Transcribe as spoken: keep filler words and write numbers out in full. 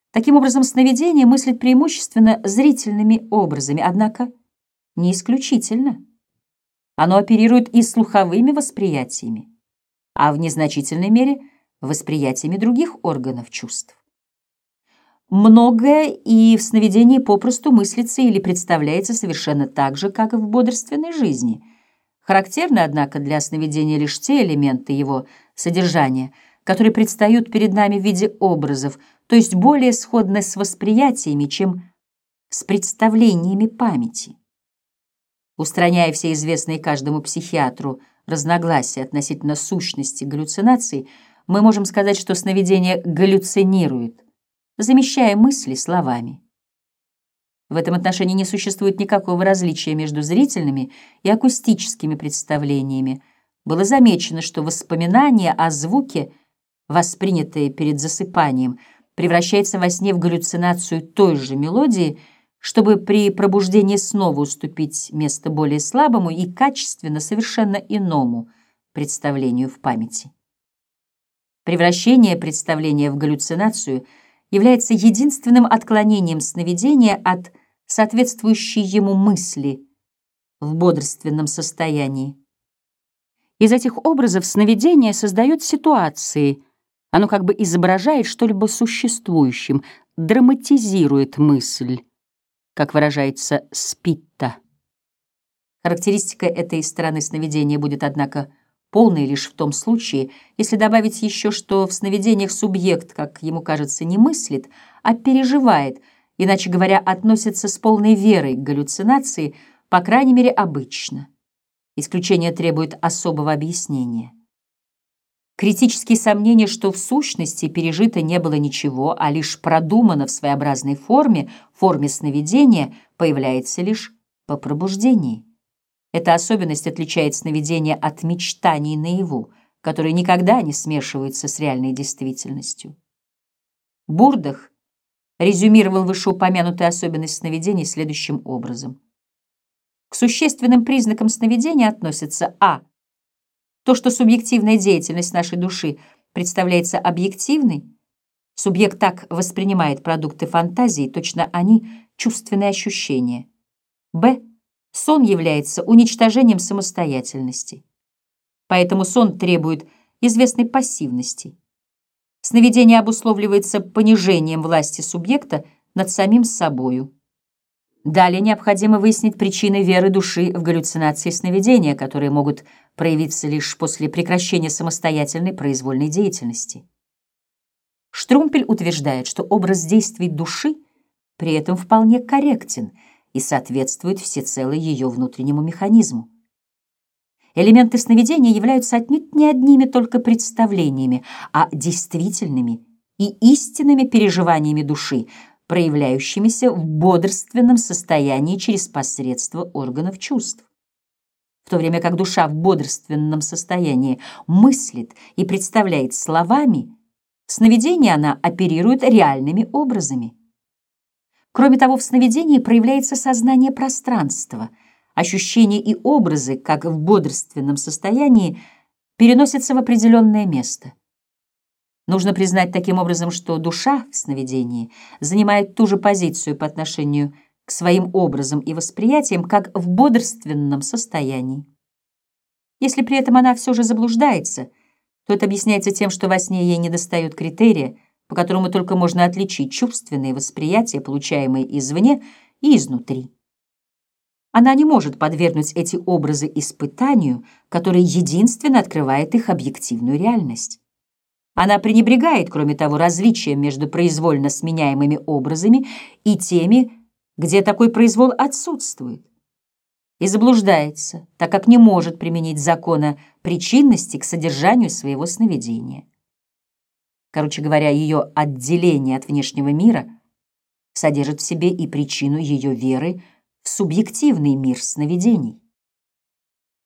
Таким образом, сновидение мыслит преимущественно зрительными образами, однако не исключительно. Оно оперирует и слуховыми восприятиями, а в незначительной мере восприятиями других органов чувств. Многое и в сновидении попросту мыслится или представляется совершенно так же, как и в бодрственной жизни. Характерны, однако, для сновидения лишь те элементы его содержания, которые предстают перед нами в виде образов, то есть более сходны с восприятиями, чем с представлениями памяти. Устраняя все известные каждому психиатру разногласия относительно сущности галлюцинаций, мы можем сказать, что сновидение галлюцинирует, замещая мысли словами. В этом отношении не существует никакого различия между зрительными и акустическими представлениями. Было замечено, что воспоминание о звуке, воспринятое перед засыпанием, превращается во сне в галлюцинацию той же мелодии, чтобы при пробуждении снова уступить место более слабому и качественно совершенно иному представлению в памяти. Превращение представления в галлюцинацию является единственным отклонением сновидения от соответствующей ему мысли в бодрственном состоянии. Из этих образов сновидение создает ситуации, оно как бы изображает что-либо существующим, драматизирует мысль, как выражается Спитта. Характеристика этой стороны сновидения будет, однако, полной лишь в том случае, если добавить еще, что в сновидениях субъект, как ему кажется, не мыслит, а переживает, иначе говоря, относится с полной верой к галлюцинации, по крайней мере, обычно. Исключение требует особого объяснения. Критические сомнения, что в сущности пережито не было ничего, а лишь продумано в своеобразной форме, форме сновидения, появляется лишь по пробуждении. Эта особенность отличает сновидение от мечтаний наяву, которые никогда не смешиваются с реальной действительностью. Бурдах резюмировал вышеупомянутую особенность сновидений следующим образом. К существенным признакам сновидения относятся а. То, что субъективная деятельность нашей души представляется объективной, субъект так воспринимает продукты фантазии, точно они — чувственные ощущения. б. Сон является уничтожением самостоятельности. Поэтому сон требует известной пассивности. Сновидение обусловливается понижением власти субъекта над самим собою. Далее необходимо выяснить причины веры души в галлюцинации сновидения, которые могут проявиться лишь после прекращения самостоятельной произвольной деятельности. Штрумпель утверждает, что образ действий души при этом вполне корректен и соответствует всецело ее внутреннему механизму. Элементы сновидения являются отнюдь не одними только представлениями, а действительными и истинными переживаниями души, проявляющимися в бодрственном состоянии через посредство органов чувств. В то время как душа в бодрственном состоянии мыслит и представляет словами, в сновидении она оперирует реальными образами. Кроме того, в сновидении проявляется сознание пространства, ощущения и образы, как в бодрственном состоянии, переносятся в определенное место. Нужно признать таким образом, что душа в сновидении занимает ту же позицию по отношению к своим образам и восприятиям, как в бодрственном состоянии. Если при этом она все же заблуждается, то это объясняется тем, что во сне ей недостает критерия, по которому только можно отличить чувственные восприятия, получаемые извне и изнутри. Она не может подвергнуть эти образы испытанию, которое единственно открывает их объективную реальность. Она пренебрегает, кроме того, различием между произвольно сменяемыми образами и теми, где такой произвол отсутствует, и заблуждается, так как не может применить закона причинности к содержанию своего сновидения. Короче говоря, ее отделение от внешнего мира содержит в себе и причину ее веры в субъективный мир сновидений.